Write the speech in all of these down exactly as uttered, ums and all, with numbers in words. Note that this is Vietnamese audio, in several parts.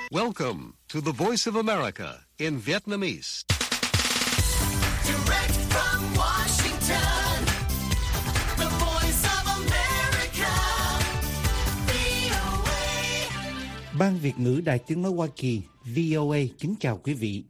Welcome to the Voice of America in Vietnamese. Direct from Washington, the Voice of America, vê o a. Ban Việt ngữ Đài Tiếng nói Hoa Kỳ vê o a kính chào quý vị.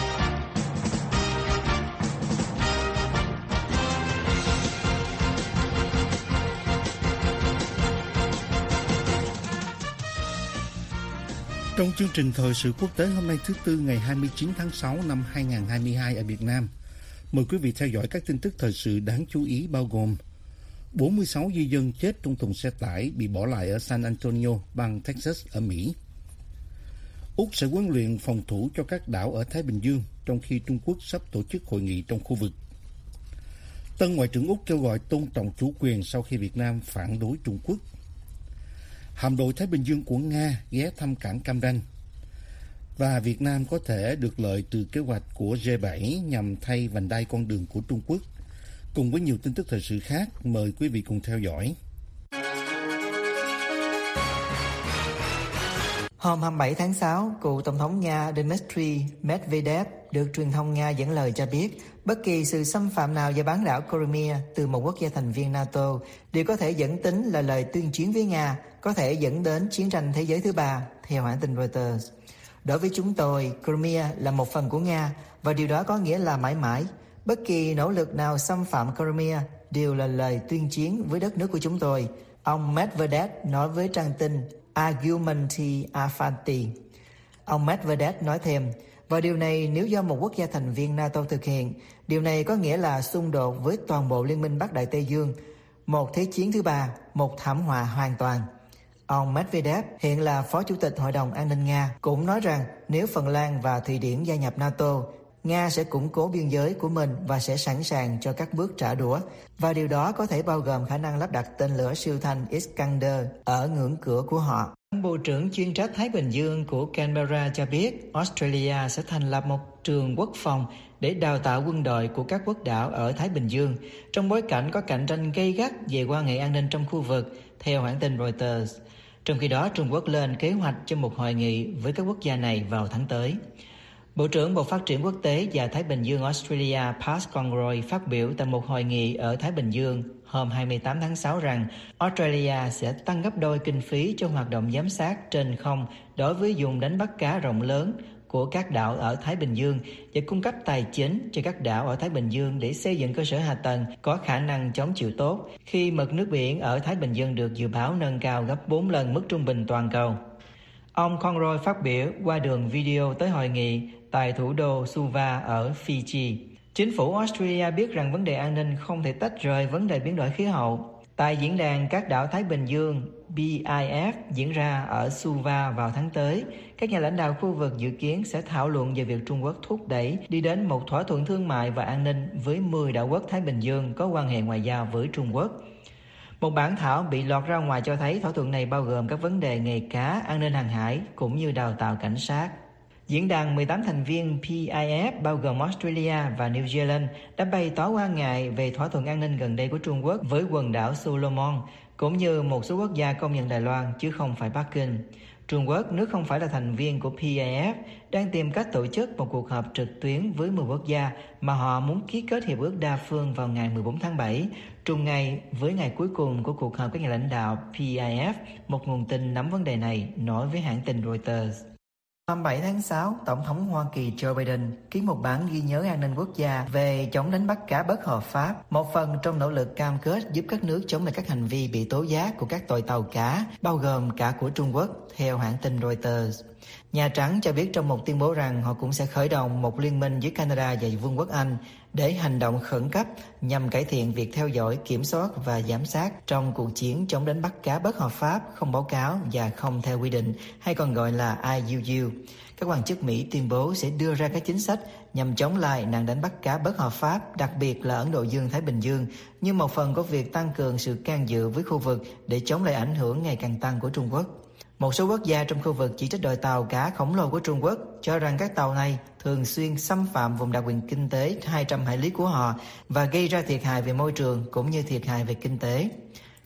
Trong chương trình thời sự quốc tế hôm nay thứ Tư ngày hai mươi chín tháng sáu năm hai nghìn không trăm hai mươi hai ở Việt Nam, mời quý vị theo dõi các tin tức thời sự đáng chú ý bao gồm bốn mươi sáu di dân chết trong thùng xe tải bị bỏ lại ở San Antonio, bang Texas ở Mỹ. Úc sẽ huấn luyện phòng thủ cho các đảo ở Thái Bình Dương trong khi Trung Quốc sắp tổ chức hội nghị trong khu vực. Tân Ngoại trưởng Úc kêu gọi tôn trọng chủ quyền sau khi Việt Nam phản đối Trung Quốc. Hạm đội Thái Bình Dương của Nga ghé thăm cảng Cam Ranh. Và Việt Nam có thể được lợi từ kế hoạch của G bảy nhằm thay vành đai con đường của Trung Quốc. Cùng với nhiều tin tức thời sự khác, mời quý vị cùng theo dõi. Hôm hai mươi bảy tháng sáu, cựu Tổng thống Nga Dmitry Medvedev được truyền thông Nga dẫn lời cho biết bất kỳ sự xâm phạm nào vào bán đảo Crimea từ một quốc gia thành viên NATO đều có thể dẫn tính là lời tuyên chiến với Nga, có thể dẫn đến chiến tranh thế giới thứ ba, theo hãng tin Reuters. Đối với chúng tôi, Crimea là một phần của Nga và điều đó có nghĩa là mãi mãi. Bất kỳ nỗ lực nào xâm phạm Crimea đều là lời tuyên chiến với đất nước của chúng tôi, ông Medvedev nói với trang tin Argumenti Afanti. Ông Medvedev nói thêm, và điều này nếu do một quốc gia thành viên NATO thực hiện, điều này có nghĩa là xung đột với toàn bộ Liên minh Bắc Đại Tây Dương, một thế chiến thứ ba, một thảm họa hoàn toàn. Ông Medvedev, hiện là Phó Chủ tịch Hội đồng An ninh Nga, cũng nói rằng nếu Phần Lan và Thụy Điển gia nhập NATO, Nga sẽ củng cố biên giới của mình và sẽ sẵn sàng cho các bước trả đũa, và điều đó có thể bao gồm khả năng lắp đặt tên lửa siêu thanh Iskander ở ngưỡng cửa của họ. Bộ trưởng chuyên trách Thái Bình Dương của Canberra cho biết Australia sẽ thành lập một trường quốc phòng để đào tạo quân đội của các quốc đảo ở Thái Bình Dương, trong bối cảnh có cạnh tranh gay gắt về quan hệ an ninh trong khu vực, theo hãng tin Reuters. Trong khi đó, Trung Quốc lên kế hoạch cho một hội nghị với các quốc gia này vào tháng tới. Bộ trưởng Bộ Phát triển Quốc tế và Thái Bình Dương Australia Pat Conroy phát biểu tại một hội nghị ở Thái Bình Dương hôm hai mươi tám tháng sáu rằng Australia sẽ tăng gấp đôi kinh phí cho hoạt động giám sát trên không đối với vùng đánh bắt cá rộng lớn của các đảo ở Thái Bình Dương và cung cấp tài chính cho các đảo ở Thái Bình Dương để xây dựng cơ sở hạ tầng có khả năng chống chịu tốt khi mực nước biển ở Thái Bình Dương được dự báo nâng cao gấp bốn lần mức trung bình toàn cầu. Ông Conroy phát biểu qua đường video tới hội nghị tại thủ đô Suva ở Fiji. Chính phủ Australia biết rằng vấn đề an ninh không thể tách rời vấn đề biến đổi khí hậu. Tại diễn đàn các đảo Thái Bình Dương B I F diễn ra ở Suva vào tháng tới, các nhà lãnh đạo khu vực dự kiến sẽ thảo luận về việc Trung Quốc thúc đẩy đi đến một thỏa thuận thương mại và an ninh với mười đảo quốc Thái Bình Dương có quan hệ ngoại giao với Trung Quốc. Một bản thảo bị lọt ra ngoài cho thấy thỏa thuận này bao gồm các vấn đề nghề cá, an ninh hàng hải cũng như đào tạo cảnh sát. Diễn đàn mười tám thành viên P I F bao gồm Australia và New Zealand đã bày tỏ quan ngại về thỏa thuận an ninh gần đây của Trung Quốc với quần đảo Solomon, cũng như một số quốc gia công nhận Đài Loan chứ không phải Bắc Kinh. Trung Quốc, nước không phải là thành viên của P I F, đang tìm cách tổ chức một cuộc họp trực tuyến với mười quốc gia mà họ muốn ký kết hiệp ước đa phương vào ngày mười bốn tháng bảy, trùng ngày với ngày cuối cùng của cuộc họp các nhà lãnh đạo P I F, một nguồn tin nắm vấn đề này nói với hãng tin Reuters. hai mươi bảy tháng sáu, Tổng thống Hoa Kỳ Joe Biden ký một bản ghi nhớ an ninh quốc gia về chống đánh bắt cá bất hợp pháp, một phần trong nỗ lực cam kết giúp các nước chống lại các hành vi bị tố giác của các tội tàu cá, bao gồm cả của Trung Quốc, theo hãng tin Reuters. Nhà Trắng cho biết trong một tuyên bố rằng họ cũng sẽ khởi động một liên minh với Canada và Vương quốc Anh để hành động khẩn cấp nhằm cải thiện việc theo dõi, kiểm soát và giám sát trong cuộc chiến chống đánh bắt cá bất hợp pháp, không báo cáo và không theo quy định, hay còn gọi là I U U. Các quan chức Mỹ tuyên bố sẽ đưa ra các chính sách nhằm chống lại nạn đánh bắt cá bất hợp pháp, đặc biệt là Ấn Độ Dương-Thái Bình Dương, như một phần của việc tăng cường sự can dự với khu vực để chống lại ảnh hưởng ngày càng tăng của Trung Quốc. Một số quốc gia trong khu vực chỉ trích đội tàu cá khổng lồ của Trung Quốc, cho rằng các tàu này thường xuyên xâm phạm vùng đặc quyền kinh tế hai trăm hải lý của họ và gây ra thiệt hại về môi trường cũng như thiệt hại về kinh tế.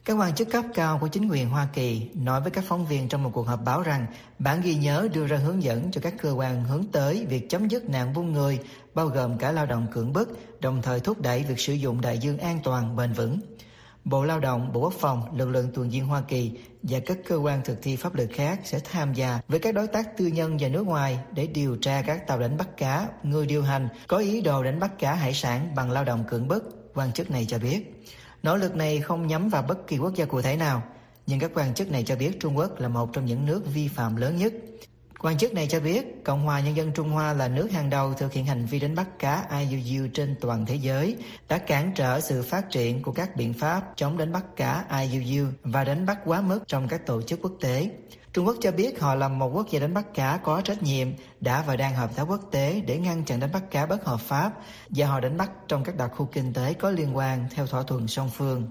Các quan chức cấp cao của chính quyền Hoa Kỳ nói với các phóng viên trong một cuộc họp báo rằng bản ghi nhớ đưa ra hướng dẫn cho các cơ quan hướng tới việc chấm dứt nạn buôn người, bao gồm cả lao động cưỡng bức, đồng thời thúc đẩy việc sử dụng đại dương an toàn, bền vững. Bộ Lao động, Bộ Quốc phòng, lực lượng tuần duyên Hoa Kỳ và các cơ quan thực thi pháp luật khác sẽ tham gia với các đối tác tư nhân và nước ngoài để điều tra các tàu đánh bắt cá, người điều hành có ý đồ đánh bắt cá hải sản bằng lao động cưỡng bức, quan chức này cho biết. Nỗ lực này không nhắm vào bất kỳ quốc gia cụ thể nào, nhưng các quan chức này cho biết Trung Quốc là một trong những nước vi phạm lớn nhất. Quan chức này cho biết Cộng hòa Nhân dân Trung Hoa là nước hàng đầu thực hiện hành vi đánh bắt cá I U U trên toàn thế giới, đã cản trở sự phát triển của các biện pháp chống đánh bắt cá I U U và đánh bắt quá mức trong các tổ chức quốc tế. Trung Quốc cho biết họ là một quốc gia đánh bắt cá có trách nhiệm, đã và đang hợp tác quốc tế để ngăn chặn đánh bắt cá bất hợp pháp, và họ đánh bắt trong các đặc khu kinh tế có liên quan theo thỏa thuận song phương.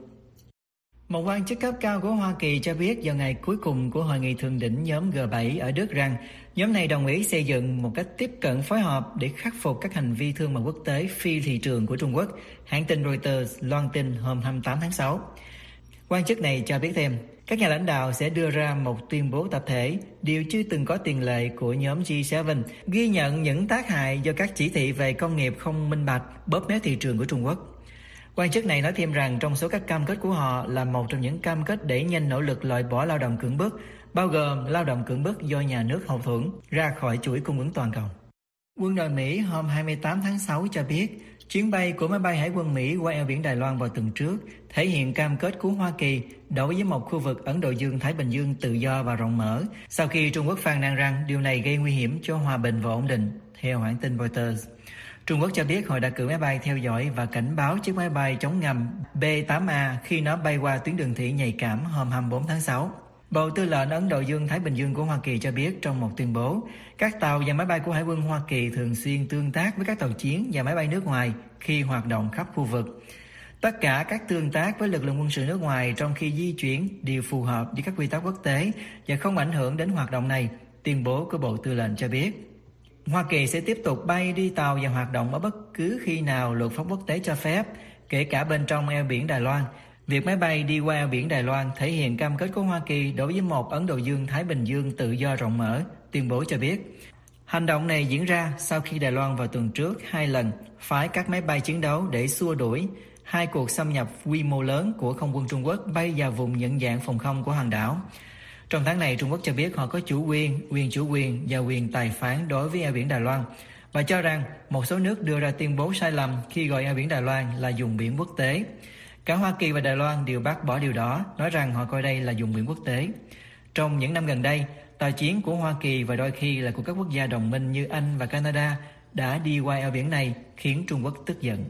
Một quan chức cấp cao của Hoa Kỳ cho biết vào ngày cuối cùng của hội nghị thượng đỉnh nhóm G bảy ở Đức rằng nhóm này đồng ý xây dựng một cách tiếp cận phối hợp để khắc phục các hành vi thương mại quốc tế phi thị trường của Trung Quốc, hãng tin Reuters loan tin hôm hai mươi tám tháng sáu. Quan chức này cho biết thêm, các nhà lãnh đạo sẽ đưa ra một tuyên bố tập thể, điều chưa từng có tiền lệ của nhóm G bảy, ghi nhận những tác hại do các chỉ thị về công nghiệp không minh bạch, bóp méo thị trường của Trung Quốc. Quan chức này nói thêm rằng trong số các cam kết của họ là một trong những cam kết đẩy nhanh nỗ lực loại bỏ lao động cưỡng bức, bao gồm lao động cưỡng bức do nhà nước hậu thuẫn, ra khỏi chuỗi cung ứng toàn cầu. Quân đội Mỹ hôm hai mươi tám tháng sáu cho biết chuyến bay của máy bay Hải quân Mỹ qua eo biển Đài Loan vào tuần trước thể hiện cam kết của Hoa Kỳ đối với một khu vực Ấn Độ Dương-Thái Bình Dương tự do và rộng mở, sau khi Trung Quốc phàn nàn rằng điều này gây nguy hiểm cho hòa bình và ổn định, theo hãng tin Reuters. Trung Quốc cho biết họ đã cử máy bay theo dõi và cảnh báo chiếc máy bay chống ngầm B tám A khi nó bay qua tuyến đường thủy nhạy cảm hôm hai mươi bốn tháng sáu. Bộ Tư lệnh Ấn Độ Dương-Thái Bình Dương của Hoa Kỳ cho biết trong một tuyên bố, các tàu và máy bay của Hải quân Hoa Kỳ thường xuyên tương tác với các tàu chiến và máy bay nước ngoài khi hoạt động khắp khu vực. Tất cả các tương tác với lực lượng quân sự nước ngoài trong khi di chuyển đều phù hợp với các quy tắc quốc tế và không ảnh hưởng đến hoạt động này, tuyên bố của Bộ Tư lệnh cho biết. Hoa Kỳ sẽ tiếp tục bay đi tàu và hoạt động ở bất cứ khi nào luật pháp quốc tế cho phép, kể cả bên trong eo biển Đài Loan. Việc máy bay đi qua eo biển Đài Loan thể hiện cam kết của Hoa Kỳ đối với một Ấn Độ Dương-Thái Bình Dương tự do rộng mở, tuyên bố cho biết. Hành động này diễn ra sau khi Đài Loan vào tuần trước hai lần phái các máy bay chiến đấu để xua đuổi hai cuộc xâm nhập quy mô lớn của không quân Trung Quốc bay vào vùng nhận dạng phòng không của hòn đảo. Trong tháng này, Trung Quốc cho biết họ có chủ quyền, quyền chủ quyền và quyền tài phán đối với eo biển Đài Loan và cho rằng một số nước đưa ra tuyên bố sai lầm khi gọi eo biển Đài Loan là vùng biển quốc tế. Cả Hoa Kỳ và Đài Loan đều bác bỏ điều đó, nói rằng họ coi đây là vùng biển quốc tế. Trong những năm gần đây, tàu chiến của Hoa Kỳ và đôi khi là của các quốc gia đồng minh như Anh và Canada đã đi qua eo biển này, khiến Trung Quốc tức giận.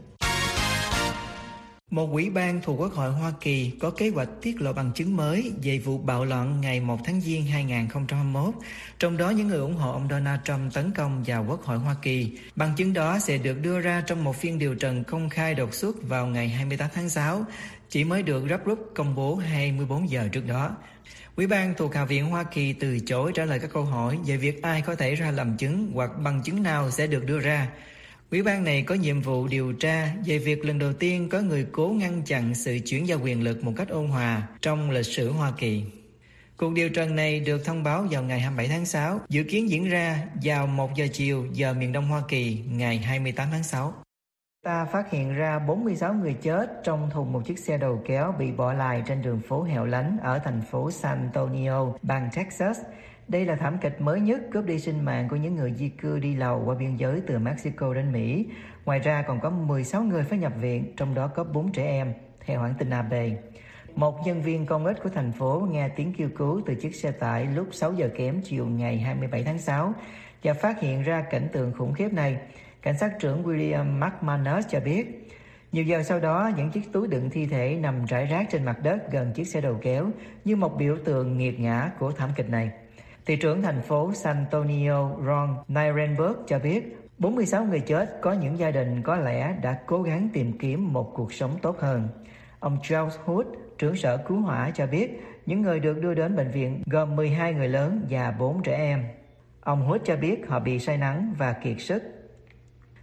Một ủy ban thuộc Quốc hội Hoa Kỳ có kế hoạch tiết lộ bằng chứng mới về vụ bạo loạn ngày một tháng Giêng hai không hai mốt, trong đó những người ủng hộ ông Donald Trump tấn công vào Quốc hội Hoa Kỳ. Bằng chứng đó sẽ được đưa ra trong một phiên điều trần công khai đột xuất vào ngày hai mươi tám tháng sáu, chỉ mới được gấp rút công bố hai mươi bốn giờ trước đó. Ủy ban thuộc Hạ viện Hoa Kỳ từ chối trả lời các câu hỏi về việc ai có thể ra làm chứng hoặc bằng chứng nào sẽ được đưa ra. Ủy ban này có nhiệm vụ điều tra về việc lần đầu tiên có người cố ngăn chặn sự chuyển giao quyền lực một cách ôn hòa trong lịch sử Hoa Kỳ. Cuộc điều trần này được thông báo vào ngày hai mươi bảy tháng sáu, dự kiến diễn ra vào một giờ chiều giờ miền Đông Hoa Kỳ ngày hai mươi tám tháng sáu. Ta phát hiện ra bốn mươi sáu người chết trong thùng một chiếc xe đầu kéo bị bỏ lại trên đường phố hẻo lánh ở thành phố San Antonio, bang Texas. Đây là thảm kịch mới nhất cướp đi sinh mạng của những người di cư đi lầu qua biên giới từ Mexico đến Mỹ. Ngoài ra còn có mười sáu người phải nhập viện, trong đó có bốn trẻ em, theo hãng tin A B. Một nhân viên công ích của thành phố nghe tiếng kêu cứu từ chiếc xe tải lúc sáu giờ kém chiều ngày hai mươi bảy tháng sáu và phát hiện ra cảnh tượng khủng khiếp này. Cảnh sát trưởng William McManus cho biết, nhiều giờ sau đó, những chiếc túi đựng thi thể nằm rải rác trên mặt đất gần chiếc xe đầu kéo như một biểu tượng nghiệt ngã của thảm kịch này. Thị trưởng thành phố San Antonio Ron Nirenberg cho biết bốn mươi sáu người chết có những gia đình có lẽ đã cố gắng tìm kiếm một cuộc sống tốt hơn. Ông Charles Hood, trưởng sở cứu hỏa cho biết những người được đưa đến bệnh viện gồm mười hai người lớn và bốn trẻ em. Ông Hood cho biết họ bị say nắng và kiệt sức.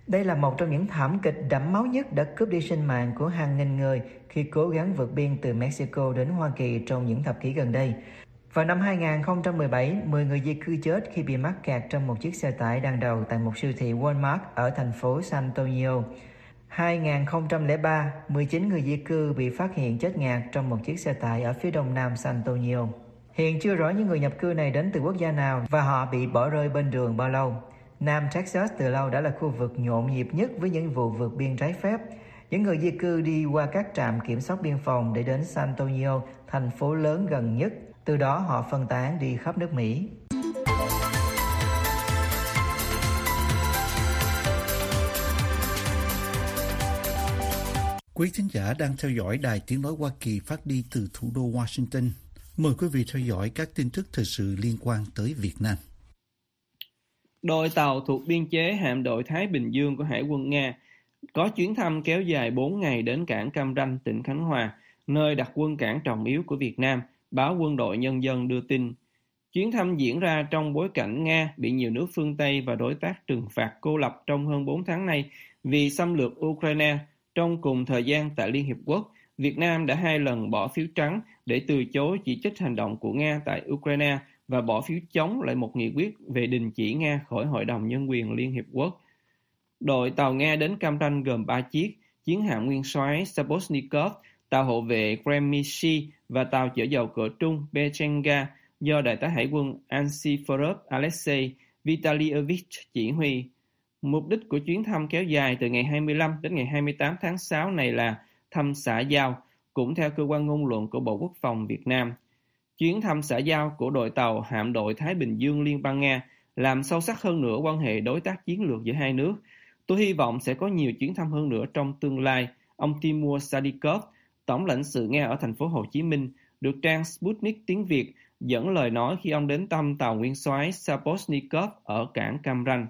Đây là một trong những thảm kịch đẫm máu nhất đã cướp đi sinh mạng của hàng nghìn người khi cố gắng vượt biên từ Mexico đến Hoa Kỳ trong những thập kỷ gần đây. Vào năm hai không một bảy, mười người di cư chết khi bị mắc kẹt trong một chiếc xe tải đang đậu tại một siêu thị Walmart ở thành phố San Antonio. hai không không ba, mười chín người di cư bị phát hiện chết ngạt trong một chiếc xe tải ở phía đông nam San Antonio. Hiện chưa rõ những người nhập cư này đến từ quốc gia nào và họ bị bỏ rơi bên đường bao lâu. Nam Texas từ lâu đã là khu vực nhộn nhịp nhất với những vụ vượt biên trái phép. Những người di cư đi qua các trạm kiểm soát biên phòng để đến San Antonio, thành phố lớn gần nhất. Từ đó họ phân tán đi khắp nước Mỹ. Quý thính giả đang theo dõi Đài Tiếng nói Hoa Kỳ phát đi từ thủ đô Washington. Mời quý vị theo dõi các tin tức thời sự liên quan tới Việt Nam. Đội tàu thuộc biên chế hạm đội Thái Bình Dương của Hải quân Nga có chuyến thăm kéo dài bốn ngày đến cảng Cam Ranh, tỉnh Khánh Hòa, nơi đặt quân cảng trọng yếu của Việt Nam, báo Quân đội Nhân dân đưa tin. Chuyến thăm diễn ra trong bối cảnh Nga bị nhiều nước phương Tây và đối tác trừng phạt cô lập trong hơn bốn tháng nay vì xâm lược Ukraine. Trong cùng thời gian tại Liên Hiệp Quốc, Việt Nam đã hai lần bỏ phiếu trắng để từ chối chỉ trích hành động của Nga tại Ukraine và bỏ phiếu chống lại một nghị quyết về đình chỉ Nga khỏi Hội đồng Nhân quyền Liên Hiệp Quốc. Đội tàu Nga đến Cam Ranh gồm ba chiếc, chiến hạm nguyên soái Saposnikov, tàu hộ vệ Kremlin và tàu chở dầu cỡ trung Bechenga do Đại tá Hải quân Ansiforov Alexei Vitalievich chỉ huy. Mục đích của chuyến thăm kéo dài từ ngày hai mươi lăm đến ngày hai mươi tám tháng sáu này là thăm xã giao, cũng theo cơ quan ngôn luận của Bộ Quốc phòng Việt Nam. Chuyến thăm xã giao của đội tàu hạm đội Thái Bình Dương Liên bang Nga làm sâu sắc hơn nữa quan hệ đối tác chiến lược giữa hai nước. Tôi hy vọng sẽ có nhiều chuyến thăm hơn nữa trong tương lai, ông Timur Sadikov, tổng lãnh sự Nga ở thành phố Hồ Chí Minh, được trang Sputnik tiếng Việt dẫn lời nói khi ông đến thăm tàu nguyên soái Saposnikov ở cảng Cam Ranh.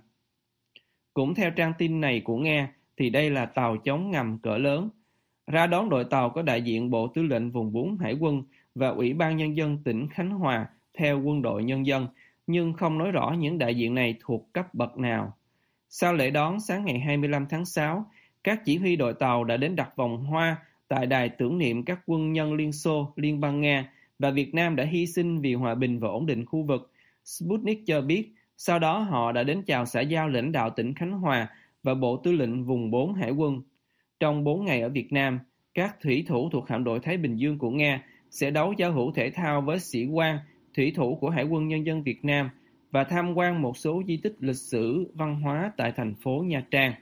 Cũng theo trang tin này của Nga, thì đây là tàu chống ngầm cỡ lớn. Ra đón đội tàu có đại diện Bộ Tư lệnh Vùng bốn Hải quân và Ủy ban Nhân dân tỉnh Khánh Hòa theo Quân đội Nhân dân, nhưng không nói rõ những đại diện này thuộc cấp bậc nào. Sau lễ đón sáng ngày hai mươi lăm tháng sáu, các chỉ huy đội tàu đã đến đặt vòng hoa tại đài tưởng niệm các quân nhân Liên Xô, Liên bang Nga và Việt Nam đã hy sinh vì hòa bình và ổn định khu vực. Sputnik cho biết, sau đó họ đã đến chào xã giao lãnh đạo tỉnh Khánh Hòa và Bộ Tư lệnh Vùng bốn Hải quân. Trong bốn ngày ở Việt Nam, các thủy thủ thuộc hạm đội Thái Bình Dương của Nga sẽ đấu giao hữu thể thao với sĩ quan, thủy thủ của Hải quân Nhân dân Việt Nam và tham quan một số di tích lịch sử, văn hóa tại thành phố Nha Trang.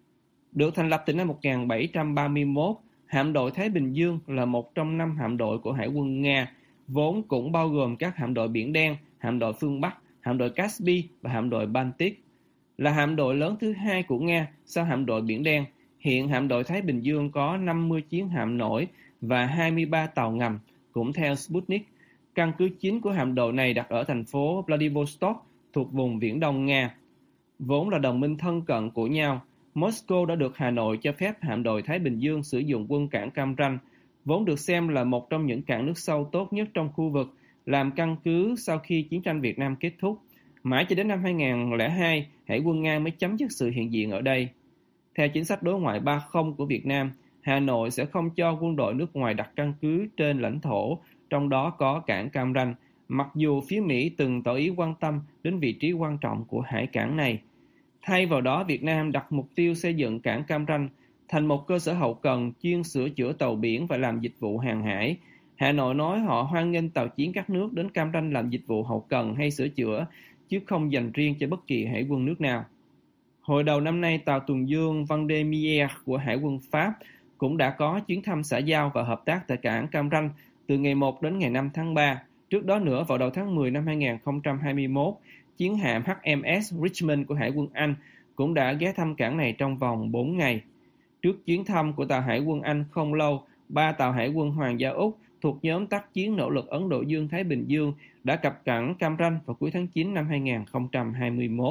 Được thành lập từ năm một nghìn bảy trăm ba mươi mốt, hạm đội Thái Bình Dương là một trong năm hạm đội của Hải quân Nga, vốn cũng bao gồm các hạm đội Biển Đen, hạm đội phương Bắc, hạm đội Caspi và hạm đội Baltic. Là hạm đội lớn thứ hai của Nga sau hạm đội Biển Đen, hiện hạm đội Thái Bình Dương có năm mươi chiến hạm nổi và hai mươi ba tàu ngầm, cũng theo Sputnik. Căn cứ chính của hạm đội này đặt ở thành phố Vladivostok thuộc vùng Viễn Đông Nga. Vốn là đồng minh thân cận của nhau, Moscow đã được Hà Nội cho phép hạm đội Thái Bình Dương sử dụng quân cảng Cam Ranh, vốn được xem là một trong những cảng nước sâu tốt nhất trong khu vực, làm căn cứ sau khi chiến tranh Việt Nam kết thúc. Mãi cho đến năm hai nghìn lẻ hai, Hải quân Nga mới chấm dứt sự hiện diện ở đây. Theo chính sách đối ngoại ba không của Việt Nam, Hà Nội sẽ không cho quân đội nước ngoài đặt căn cứ trên lãnh thổ, trong đó có cảng Cam Ranh, mặc dù phía Mỹ từng tỏ ý quan tâm đến vị trí quan trọng của hải cảng này. Thay vào đó, Việt Nam đặt mục tiêu xây dựng cảng Cam Ranh thành một cơ sở hậu cần chuyên sửa chữa tàu biển và làm dịch vụ hàng hải. Hà Nội nói họ hoan nghênh tàu chiến các nước đến Cam Ranh làm dịch vụ hậu cần hay sửa chữa, chứ không dành riêng cho bất kỳ hải quân nước nào. Hồi đầu năm nay, tàu tuần dương Vendémiaire của Hải quân Pháp cũng đã có chuyến thăm xã giao và hợp tác tại cảng Cam Ranh từ ngày một đến ngày năm tháng ba. Trước đó nữa, vào đầu tháng mười năm hai nghìn không trăm hai mươi mốt, chiến hạm H M S Richmond của Hải quân Anh cũng đã ghé thăm cảng này trong vòng bốn ngày. Trước chuyến thăm của tàu Hải quân Anh không lâu, ba tàu Hải quân Hoàng gia Úc thuộc nhóm tác chiến nỗ lực Ấn Độ Dương-Thái Bình Dương đã cập cảng Cam Ranh vào cuối tháng chín năm hai nghìn không trăm hai mươi mốt.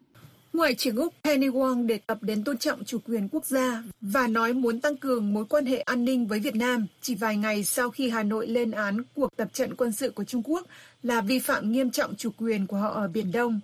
Ngoại trưởng Úc Penny Wong đề cập đến tôn trọng chủ quyền quốc gia và nói muốn tăng cường mối quan hệ an ninh với Việt Nam chỉ vài ngày sau khi Hà Nội lên án cuộc tập trận quân sự của Trung Quốc là vi phạm nghiêm trọng chủ quyền của họ ở Biển Đông.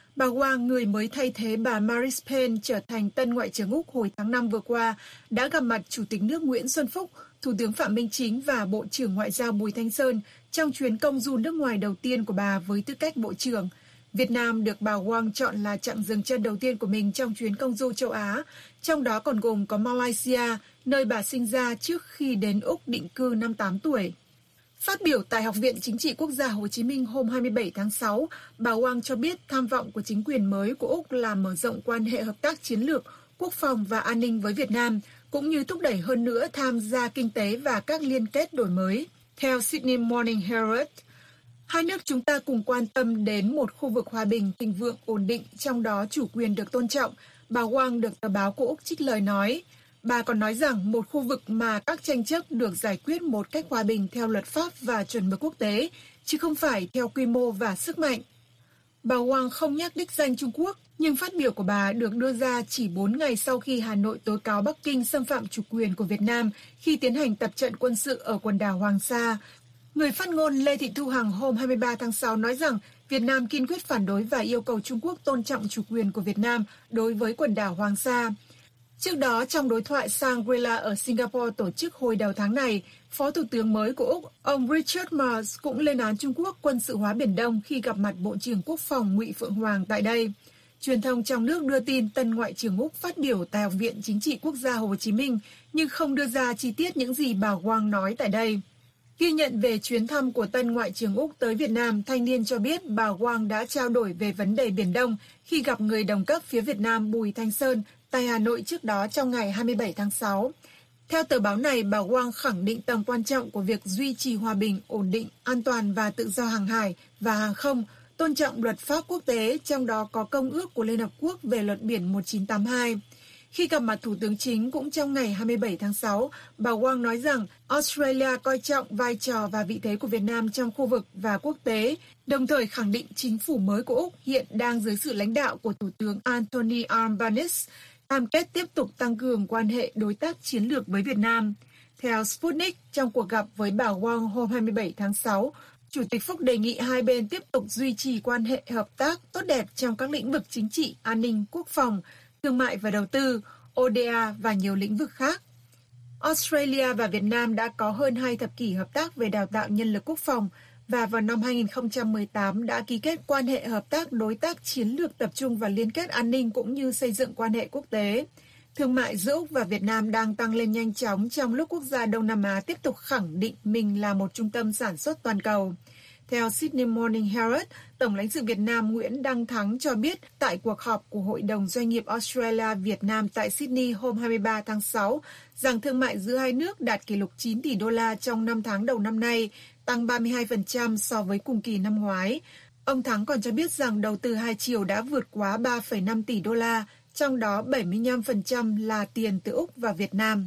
Bà Wang, người mới thay thế bà Marise Payne trở thành tân Ngoại trưởng Úc hồi tháng năm vừa qua, đã gặp mặt Chủ tịch nước Nguyễn Xuân Phúc, Thủ tướng Phạm Minh Chính và Bộ trưởng Ngoại giao Bùi Thanh Sơn trong chuyến công du nước ngoài đầu tiên của bà với tư cách Bộ trưởng. Việt Nam được bà Wang chọn là chặng dừng chân đầu tiên của mình trong chuyến công du châu Á, trong đó còn gồm có Malaysia, nơi bà sinh ra trước khi đến Úc định cư năm tám tuổi. Phát biểu tại Học viện Chính trị Quốc gia Hồ Chí Minh hôm hai mươi bảy tháng sáu, bà Wang cho biết tham vọng của chính quyền mới của Úc là mở rộng quan hệ hợp tác chiến lược, quốc phòng và an ninh với Việt Nam, cũng như thúc đẩy hơn nữa tham gia kinh tế và các liên kết đổi mới. Theo Sydney Morning Herald, hai nước chúng ta cùng quan tâm đến một khu vực hòa bình, thịnh vượng, ổn định, trong đó chủ quyền được tôn trọng, bà Wang được tờ báo của Úc trích lời nói. Bà còn nói rằng một khu vực mà các tranh chấp được giải quyết một cách hòa bình theo luật pháp và chuẩn mực quốc tế, chứ không phải theo quy mô và sức mạnh. Bà Wang không nhắc đích danh Trung Quốc, nhưng phát biểu của bà được đưa ra chỉ bốn ngày sau khi Hà Nội tố cáo Bắc Kinh xâm phạm chủ quyền của Việt Nam khi tiến hành tập trận quân sự ở quần đảo Hoàng Sa. Người phát ngôn Lê Thị Thu Hằng hôm hai mươi ba tháng sáu nói rằng Việt Nam kiên quyết phản đối và yêu cầu Trung Quốc tôn trọng chủ quyền của Việt Nam đối với quần đảo Hoàng Sa. Trước đó, trong đối thoại Shangri-La ở Singapore tổ chức hồi đầu tháng này, Phó Thủ tướng mới của Úc, ông Richard Marles cũng lên án Trung Quốc quân sự hóa Biển Đông khi gặp mặt Bộ trưởng Quốc phòng Ngụy Phượng Hoàng tại đây. Truyền thông trong nước đưa tin tân Ngoại trưởng Úc phát biểu tại Học viện Chính trị Quốc gia Hồ Chí Minh, nhưng không đưa ra chi tiết những gì bà Wang nói tại đây. Ghi nhận về chuyến thăm của tân Ngoại trưởng Úc tới Việt Nam, Thanh niên cho biết bà Wang đã trao đổi về vấn đề Biển Đông khi gặp người đồng cấp phía Việt Nam Bùi Thanh Sơn tại Hà Nội trước đó trong ngày hai mươi bảy tháng sáu. Theo tờ báo này, bà Wang khẳng định tầm quan trọng của việc duy trì hòa bình, ổn định, an toàn và tự do hàng hải và hàng không, tôn trọng luật pháp quốc tế, trong đó có Công ước của Liên Hợp Quốc về luật biển một nghìn chín trăm tám mươi hai. Khi gặp mặt Thủ tướng Chính cũng trong ngày hai mươi bảy tháng sáu, bà Wang nói rằng Australia coi trọng vai trò và vị thế của Việt Nam trong khu vực và quốc tế, đồng thời khẳng định chính phủ mới của Úc hiện đang dưới sự lãnh đạo của Thủ tướng Anthony Albanese, cam kết tiếp tục tăng cường quan hệ đối tác chiến lược với Việt Nam. Theo Sputnik, trong cuộc gặp với bà Wang hôm hai mươi bảy tháng sáu, Chủ tịch Phúc đề nghị hai bên tiếp tục duy trì quan hệ hợp tác tốt đẹp trong các lĩnh vực chính trị, an ninh, quốc phòng, thương mại và đầu tư, O D A và nhiều lĩnh vực khác. Australia và Việt Nam đã có hơn hai thập kỷ hợp tác về đào tạo nhân lực quốc phòng và vào năm hai nghìn không trăm mười tám đã ký kết quan hệ hợp tác đối tác chiến lược tập trung vào liên kết an ninh cũng như xây dựng quan hệ quốc tế. Thương mại giữa Úc và Việt Nam đang tăng lên nhanh chóng trong lúc quốc gia Đông Nam Á tiếp tục khẳng định mình là một trung tâm sản xuất toàn cầu. Theo Sydney Morning Herald, Tổng lãnh sự Việt Nam Nguyễn Đăng Thắng cho biết tại cuộc họp của Hội đồng Doanh nghiệp Australia Việt Nam tại Sydney hôm hai mươi ba tháng sáu rằng thương mại giữa hai nước đạt kỷ lục chín tỷ đô la trong năm tháng đầu năm nay, tăng ba mươi hai phần trăm so với cùng kỳ năm ngoái. Ông Thắng còn cho biết rằng đầu tư hai chiều đã vượt quá ba phẩy năm tỷ đô la, trong đó bảy mươi lăm phần trăm là tiền từ Úc và Việt Nam.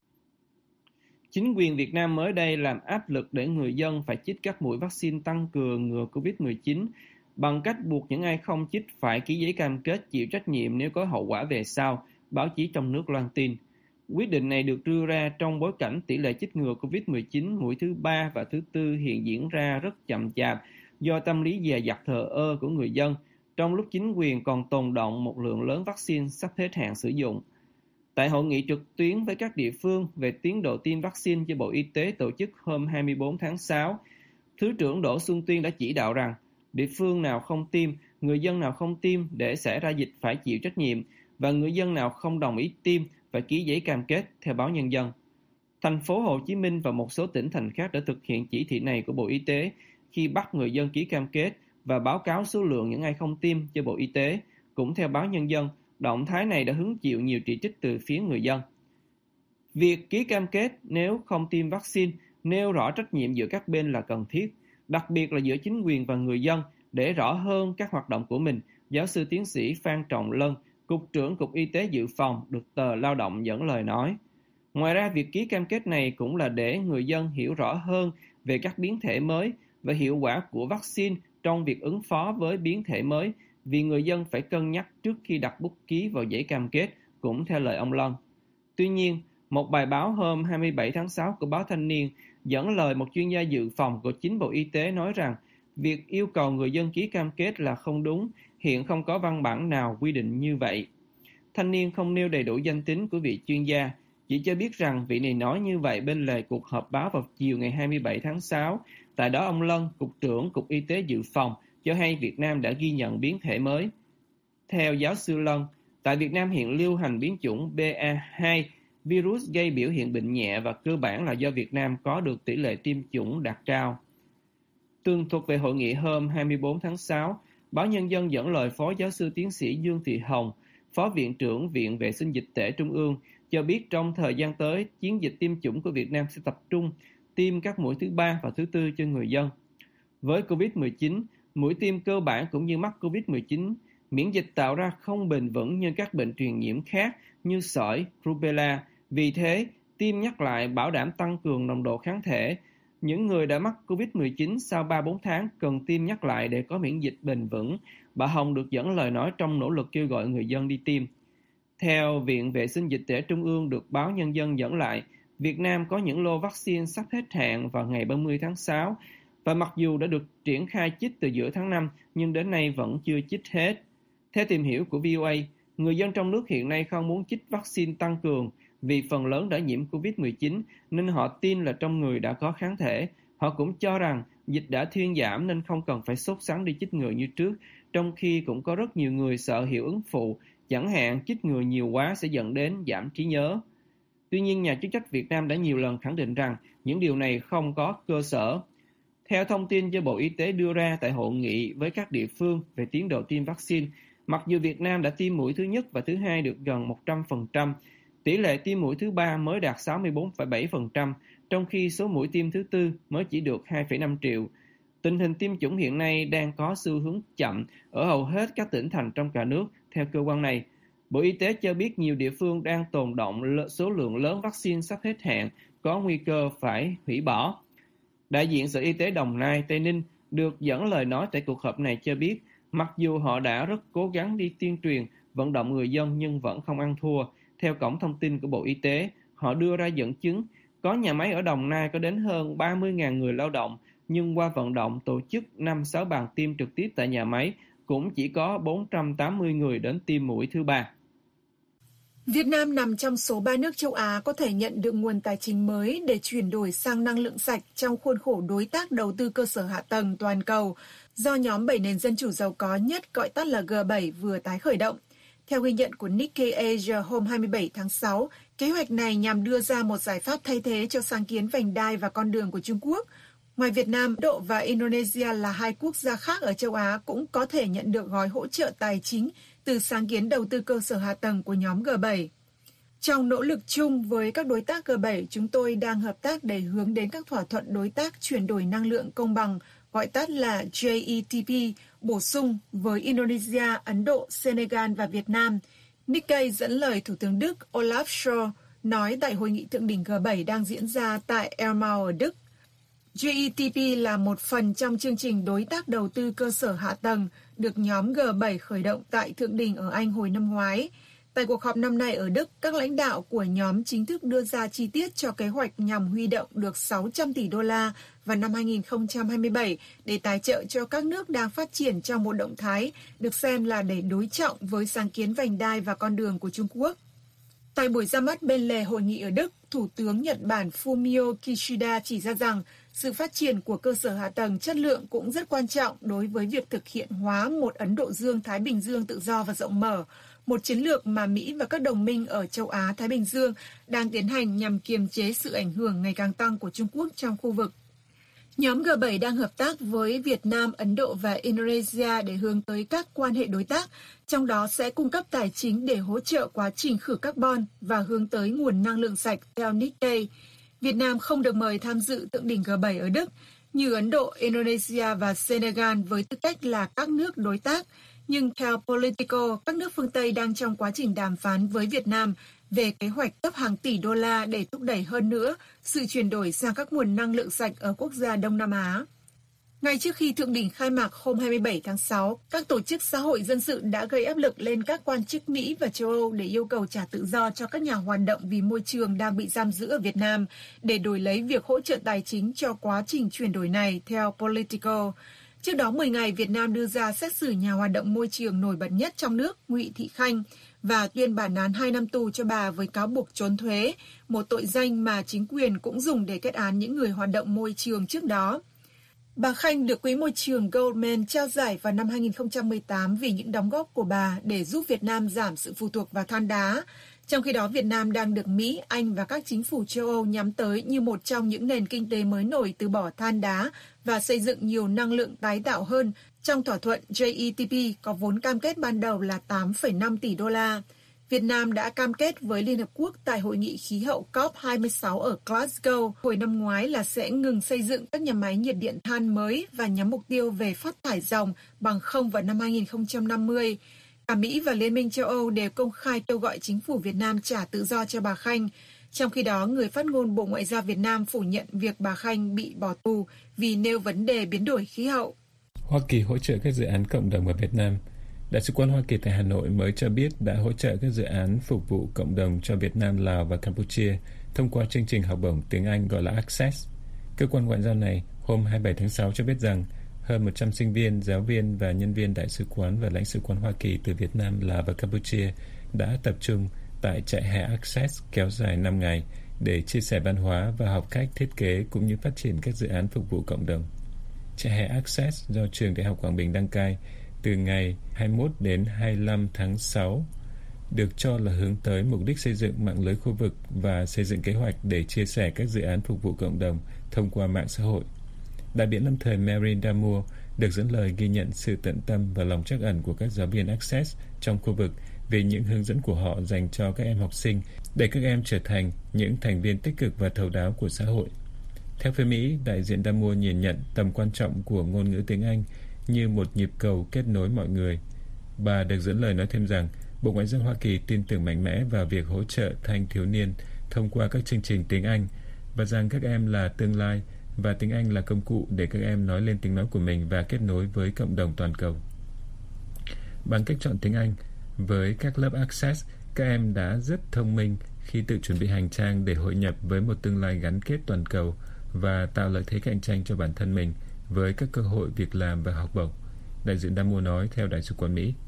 Chính quyền Việt Nam mới đây làm áp lực để người dân phải chích các mũi vaccine tăng cường ngừa covid mười chín bằng cách buộc những ai không chích phải ký giấy cam kết chịu trách nhiệm nếu có hậu quả về sau, báo chí trong nước loan tin. Quyết định này được đưa ra trong bối cảnh tỷ lệ chích ngừa covid mười chín mũi thứ ba và thứ tư hiện diễn ra rất chậm chạp do tâm lý dè dặt thờ ơ của người dân, trong lúc chính quyền còn tồn đọng một lượng lớn vaccine sắp hết hạn sử dụng. Tại hội nghị trực tuyến với các địa phương về tiến độ tiêm vaccine do Bộ Y tế tổ chức hôm hai mươi bốn tháng sáu, Thứ trưởng Đỗ Xuân Tuyên đã chỉ đạo rằng địa phương nào không tiêm, người dân nào không tiêm để xảy ra dịch phải chịu trách nhiệm và người dân nào không đồng ý tiêm phải ký giấy cam kết, theo báo Nhân dân. Thành phố Hồ Chí Minh và một số tỉnh thành khác đã thực hiện chỉ thị này của Bộ Y tế khi bắt người dân ký cam kết và báo cáo số lượng những ai không tiêm cho Bộ Y tế. Cũng theo báo Nhân dân, động thái này đã hứng chịu nhiều chỉ trích từ phía người dân. Việc ký cam kết nếu không tiêm vaccine nêu rõ trách nhiệm giữa các bên là cần thiết, đặc biệt là giữa chính quyền và người dân để rõ hơn các hoạt động của mình, giáo sư tiến sĩ Phan Trọng Lân, Cục trưởng Cục Y tế Dự phòng, được tờ Lao động dẫn lời nói. Ngoài ra, việc ký cam kết này cũng là để người dân hiểu rõ hơn về các biến thể mới và hiệu quả của vaccine trong việc ứng phó với biến thể mới, vì người dân phải cân nhắc trước khi đặt bút ký vào giấy cam kết, cũng theo lời ông Lân. Tuy nhiên, một bài báo hôm hai mươi bảy tháng sáu của báo Thanh niên dẫn lời một chuyên gia dự phòng của chính Bộ Y tế nói rằng việc yêu cầu người dân ký cam kết là không đúng Hiện không có văn bản nào quy định như vậy. Thanh niên không nêu đầy đủ danh tính của vị chuyên gia, chỉ cho biết rằng vị này nói như vậy bên lề cuộc họp báo vào chiều ngày hai mươi bảy tháng sáu. Tại đó ông Lân, Cục trưởng Cục Y tế Dự phòng, cho hay Việt Nam đã ghi nhận biến thể mới. Theo giáo sư Lân, tại Việt Nam hiện lưu hành biến chủng B A hai, virus gây biểu hiện bệnh nhẹ và cơ bản là do Việt Nam có được tỷ lệ tiêm chủng đạt cao. Tường thuật về hội nghị hôm hai mươi bốn tháng sáu, Báo Nhân dân dẫn lời Phó Giáo sư Tiến sĩ Dương Thị Hồng, Phó Viện trưởng Viện Vệ sinh Dịch tễ Trung ương, cho biết trong thời gian tới, chiến dịch tiêm chủng của Việt Nam sẽ tập trung tiêm các mũi thứ ba và thứ tư cho người dân. Với covid mười chín, mũi tiêm cơ bản cũng như mắc covid mười chín, miễn dịch tạo ra không bền vững như các bệnh truyền nhiễm khác như sởi, rubella. Vì thế, tiêm nhắc lại bảo đảm tăng cường nồng độ kháng thể. Những người đã mắc covid mười chín sau ba đến bốn tháng cần tiêm nhắc lại để có miễn dịch bền vững. Bà Hồng được dẫn lời nói trong nỗ lực kêu gọi người dân đi tiêm. Theo Viện Vệ sinh Dịch tễ Trung ương được Báo Nhân dân dẫn lại, Việt Nam có những lô vaccine sắp hết hạn vào ngày ba mươi tháng sáu, và mặc dù đã được triển khai chích từ giữa tháng năm, nhưng đến nay vẫn chưa chích hết. Theo tìm hiểu của vê o a, người dân trong nước hiện nay không muốn chích vaccine tăng cường vì phần lớn đã nhiễm covid mười chín nên họ tin là trong người đã có kháng thể. Họ cũng cho rằng dịch đã thuyên giảm nên không cần phải sốt sắng đi chích ngừa như trước, trong khi cũng có rất nhiều người sợ hiệu ứng phụ, chẳng hạn chích ngừa nhiều quá sẽ dẫn đến giảm trí nhớ. Tuy nhiên, nhà chức trách Việt Nam đã nhiều lần khẳng định rằng những điều này không có cơ sở. Theo thông tin do Bộ Y tế đưa ra tại hội nghị với các địa phương về tiến độ tiêm vaccine, mặc dù Việt Nam đã tiêm mũi thứ nhất và thứ hai được gần một trăm phần trăm, tỷ lệ tiêm mũi thứ ba mới đạt sáu mươi bốn phẩy bảy phần trăm, trong khi số mũi tiêm thứ tư mới chỉ được hai phẩy năm triệu. Tình hình tiêm chủng hiện nay đang có xu hướng chậm ở hầu hết các tỉnh thành trong cả nước, theo cơ quan này. Bộ Y tế cho biết nhiều địa phương đang tồn đọng số lượng lớn vaccine sắp hết hạn, có nguy cơ phải hủy bỏ. Đại diện Sở Y tế Đồng Nai, Tây Ninh được dẫn lời nói tại cuộc họp này cho biết, mặc dù họ đã rất cố gắng đi tuyên truyền, vận động người dân nhưng vẫn không ăn thua. Theo cổng thông tin của Bộ Y tế, họ đưa ra dẫn chứng, có nhà máy ở Đồng Nai có đến hơn ba mươi nghìn người lao động, nhưng qua vận động tổ chức năm sáu bàn tiêm trực tiếp tại nhà máy, cũng chỉ có bốn trăm tám mươi người đến tiêm mũi thứ ba. Việt Nam nằm trong số ba nước châu Á có thể nhận được nguồn tài chính mới để chuyển đổi sang năng lượng sạch trong khuôn khổ đối tác đầu tư cơ sở hạ tầng toàn cầu do nhóm bảy nền dân chủ giàu có nhất gọi tắt là G bảy vừa tái khởi động. Theo ghi nhận của Nikkei Asia hôm hai mươi bảy tháng sáu, kế hoạch này nhằm đưa ra một giải pháp thay thế cho sáng kiến vành đai và con đường của Trung Quốc. Ngoài Việt Nam, Ấn Độ và Indonesia là hai quốc gia khác ở châu Á cũng có thể nhận được gói hỗ trợ tài chính từ sáng kiến đầu tư cơ sở hạ tầng của nhóm G bảy. Trong nỗ lực chung với các đối tác G bảy, chúng tôi đang hợp tác để hướng đến các thỏa thuận đối tác chuyển đổi năng lượng công bằng, gọi tắt là J E T P, bổ sung với Indonesia, Ấn Độ, Senegal và Việt Nam. Nikkei dẫn lời Thủ tướng Đức Olaf Scholz nói tại hội nghị thượng đỉnh G bảy đang diễn ra tại Elmau ở Đức. J E T P là một phần trong chương trình đối tác đầu tư cơ sở hạ tầng được nhóm G bảy khởi động tại thượng đỉnh ở Anh hồi năm ngoái. Tại cuộc họp năm nay ở Đức, các lãnh đạo của nhóm chính thức đưa ra chi tiết cho kế hoạch nhằm huy động được sáu trăm tỷ đô la vào năm hai nghìn không trăm hai mươi bảy để tài trợ cho các nước đang phát triển trong một động thái được xem là để đối trọng với sáng kiến vành đai và con đường của Trung Quốc. Tại buổi ra mắt bên lề hội nghị ở Đức, Thủ tướng Nhật Bản Fumio Kishida chỉ ra rằng sự phát triển của cơ sở hạ tầng chất lượng cũng rất quan trọng đối với việc thực hiện hóa một Ấn Độ Dương-Thái Bình Dương tự do và rộng mở, một chiến lược mà Mỹ và các đồng minh ở châu Á-Thái Bình Dương đang tiến hành nhằm kiềm chế sự ảnh hưởng ngày càng tăng của Trung Quốc trong khu vực. Nhóm G bảy đang hợp tác với Việt Nam, Ấn Độ và Indonesia để hướng tới các quan hệ đối tác, trong đó sẽ cung cấp tài chính để hỗ trợ quá trình khử carbon và hướng tới nguồn năng lượng sạch theo Nikkei. Việt Nam không được mời tham dự thượng đỉnh G bảy ở Đức, như Ấn Độ, Indonesia và Senegal với tư cách là các nước đối tác, nhưng theo Politico, các nước phương Tây đang trong quá trình đàm phán với Việt Nam về kế hoạch cấp hàng tỷ đô la để thúc đẩy hơn nữa sự chuyển đổi sang các nguồn năng lượng sạch ở quốc gia Đông Nam Á. Ngay trước khi thượng đỉnh khai mạc hôm hai mươi bảy tháng sáu, các tổ chức xã hội dân sự đã gây áp lực lên các quan chức Mỹ và châu Âu để yêu cầu trả tự do cho các nhà hoạt động vì môi trường đang bị giam giữ ở Việt Nam để đổi lấy việc hỗ trợ tài chính cho quá trình chuyển đổi này, theo Politico. Trước đó mười ngày, Việt Nam đưa ra xét xử nhà hoạt động môi trường nổi bật nhất trong nước Ngụy Thị Khanh và tuyên bản án hai năm tù cho bà với cáo buộc trốn thuế, một tội danh mà chính quyền cũng dùng để kết án những người hoạt động môi trường trước đó. Bà Khanh được Quỹ Môi trường Goldman trao giải vào năm hai nghìn không trăm mười tám vì những đóng góp của bà để giúp Việt Nam giảm sự phụ thuộc vào than đá. Trong khi đó, Việt Nam đang được Mỹ, Anh và các chính phủ châu Âu nhắm tới như một trong những nền kinh tế mới nổi từ bỏ than đá và xây dựng nhiều năng lượng tái tạo hơn trong thỏa thuận J E T P có vốn cam kết ban đầu là tám phẩy năm tỷ đô la. Việt Nam đã cam kết với Liên Hợp Quốc tại Hội nghị khí hậu C O P hai mươi sáu ở Glasgow hồi năm ngoái là sẽ ngừng xây dựng các nhà máy nhiệt điện than mới và nhắm mục tiêu về phát thải ròng bằng không vào năm hai nghìn không trăm năm mươi. Cả Mỹ và Liên minh châu Âu đều công khai kêu gọi chính phủ Việt Nam trả tự do cho bà Khanh. Trong khi đó, người phát ngôn Bộ Ngoại giao Việt Nam phủ nhận việc bà Khanh bị bỏ tù vì nêu vấn đề biến đổi khí hậu. Hoa Kỳ hỗ trợ các dự án cộng đồng ở Việt Nam. Đại sứ quán Hoa Kỳ tại Hà Nội mới cho biết đã hỗ trợ các dự án phục vụ cộng đồng cho Việt Nam, Lào và Campuchia thông qua chương trình học bổng tiếng Anh gọi là Access. Cơ quan ngoại giao này hôm hai mươi bảy tháng sáu cho biết rằng hơn một trăm sinh viên, giáo viên và nhân viên đại sứ quán và lãnh sự quán Hoa Kỳ từ Việt Nam, Lào và Campuchia đã tập trung tại trại hè Access kéo dài năm ngày để chia sẻ văn hóa và học cách thiết kế cũng như phát triển các dự án phục vụ cộng đồng. Trại hè Access do Trường Đại học Quảng Bình đăng cai từ ngày hai mươi mốt đến hai mươi lăm tháng sáu được cho là hướng tới mục đích xây dựng mạng lưới khu vực và xây dựng kế hoạch để chia sẻ các dự án phục vụ cộng đồng thông qua mạng xã hội. Đại biện lâm thời Mary Damour được dẫn lời ghi nhận sự tận tâm và lòng trắc ẩn của các giáo viên Access trong khu vực về những hướng dẫn của họ dành cho các em học sinh để các em trở thành những thành viên tích cực và thấu đáo của xã hội. Theo phía Mỹ, đại diện Damour nhìn nhận tầm quan trọng của ngôn ngữ tiếng Anh như một nhịp cầu kết nối mọi người. Bà được dẫn lời nói thêm rằng Bộ Ngoại giao Hoa Kỳ tin tưởng mạnh mẽ vào việc hỗ trợ thanh thiếu niên thông qua các chương trình tiếng Anh và rằng các em là tương lai và tiếng Anh là công cụ để các em nói lên tiếng nói của mình và kết nối với cộng đồng toàn cầu. Bằng cách chọn tiếng Anh, với các lớp Access, các em đã rất thông minh khi tự chuẩn bị hành trang để hội nhập với một tương lai gắn kết toàn cầu và tạo lợi thế cạnh tranh cho bản thân mình với các cơ hội việc làm và học bổng, đại diện Damour nói theo Đại sứ quán Mỹ.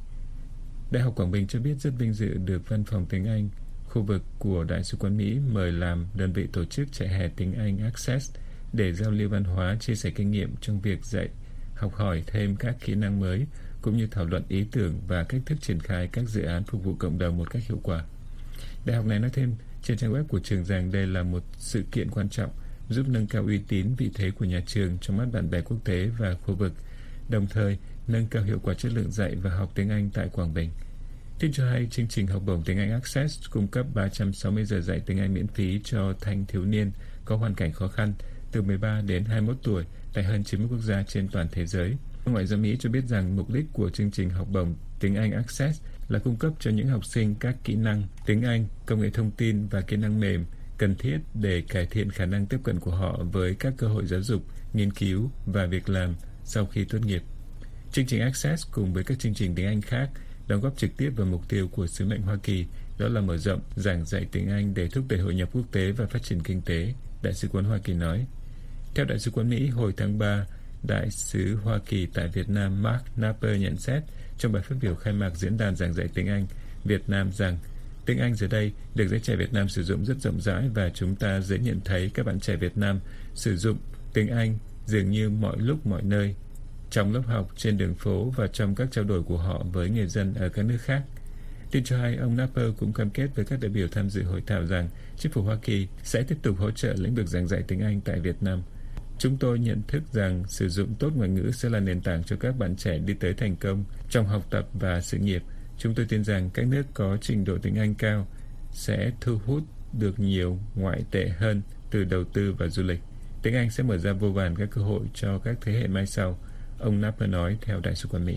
Đại học Quảng Bình cho biết rất vinh dự được Văn phòng tiếng Anh khu vực của Đại sứ quán Mỹ mời làm đơn vị tổ chức trại hè tiếng Anh Access để giao lưu văn hóa, chia sẻ kinh nghiệm trong việc dạy, học hỏi thêm các kỹ năng mới, cũng như thảo luận ý tưởng và cách thức triển khai các dự án phục vụ cộng đồng một cách hiệu quả. Đại học này nói thêm trên trang web của trường rằng đây là một sự kiện quan trọng giúp nâng cao uy tín, vị thế của nhà trường trong mắt bạn bè quốc tế và khu vực, đồng thời nâng cao hiệu quả chất lượng dạy và học tiếng Anh tại Quảng Bình. Tin cho hay, chương trình học bổng tiếng Anh Access cung cấp ba trăm sáu mươi giờ dạy tiếng Anh miễn phí cho thanh thiếu niên có hoàn cảnh khó khăn từ mười ba đến hai mươi mốt tuổi tại hơn chín mươi quốc gia trên toàn thế giới. Ngoại giao Mỹ cho biết rằng mục đích của chương trình học bổng tiếng Anh Access là cung cấp cho những học sinh các kỹ năng tiếng Anh, công nghệ thông tin và kỹ năng mềm cần thiết để cải thiện khả năng tiếp cận của họ với các cơ hội giáo dục, nghiên cứu và việc làm sau khi tốt nghiệp. Chương trình Access cùng với các chương trình tiếng Anh khác đóng góp trực tiếp vào mục tiêu của sứ mệnh Hoa Kỳ, đó là mở rộng giảng dạy tiếng Anh để thúc đẩy hội nhập quốc tế và phát triển kinh tế, Đại sứ quán Hoa Kỳ nói. Theo Đại sứ quán Mỹ, hồi tháng ba, Đại sứ Hoa Kỳ tại Việt Nam Mark Napper nhận xét trong bài phát biểu khai mạc diễn đàn giảng dạy tiếng Anh Việt Nam rằng tiếng Anh giờ đây được giới trẻ Việt Nam sử dụng rất rộng rãi và chúng ta dễ nhận thấy các bạn trẻ Việt Nam sử dụng tiếng Anh dường như mọi lúc mọi nơi, trong lớp học, trên đường phố và trong các trao đổi của họ với người dân ở các nước khác. Tin cho hay, ông Napper cũng cam kết với các đại biểu tham dự hội thảo rằng chính phủ Hoa Kỳ sẽ tiếp tục hỗ trợ lĩnh vực giảng dạy tiếng Anh tại Việt Nam. Chúng tôi nhận thức rằng sử dụng tốt ngoại ngữ sẽ là nền tảng cho các bạn trẻ đi tới thành công trong học tập và sự nghiệp. Chúng tôi tin rằng các nước có trình độ tiếng Anh cao sẽ thu hút được nhiều ngoại tệ hơn từ đầu tư và du lịch. Tiếng Anh sẽ mở ra vô vàn các cơ hội cho các thế hệ mai sau, ông Napper nói theo Đại sứ quán Mỹ.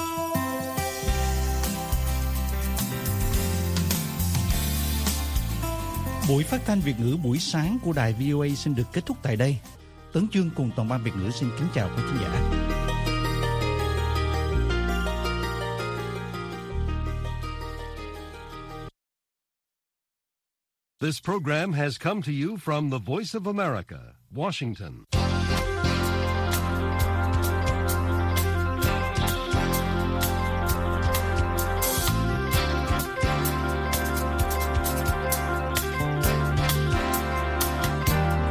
Buổi phát thanh Việt ngữ buổi sáng của đài vê o a xin được kết thúc tại đây. Tấn Chương cùng toàn ban Việt ngữ xin kính chào quý khán giả. This program has come to you from the Voice of America, Washington.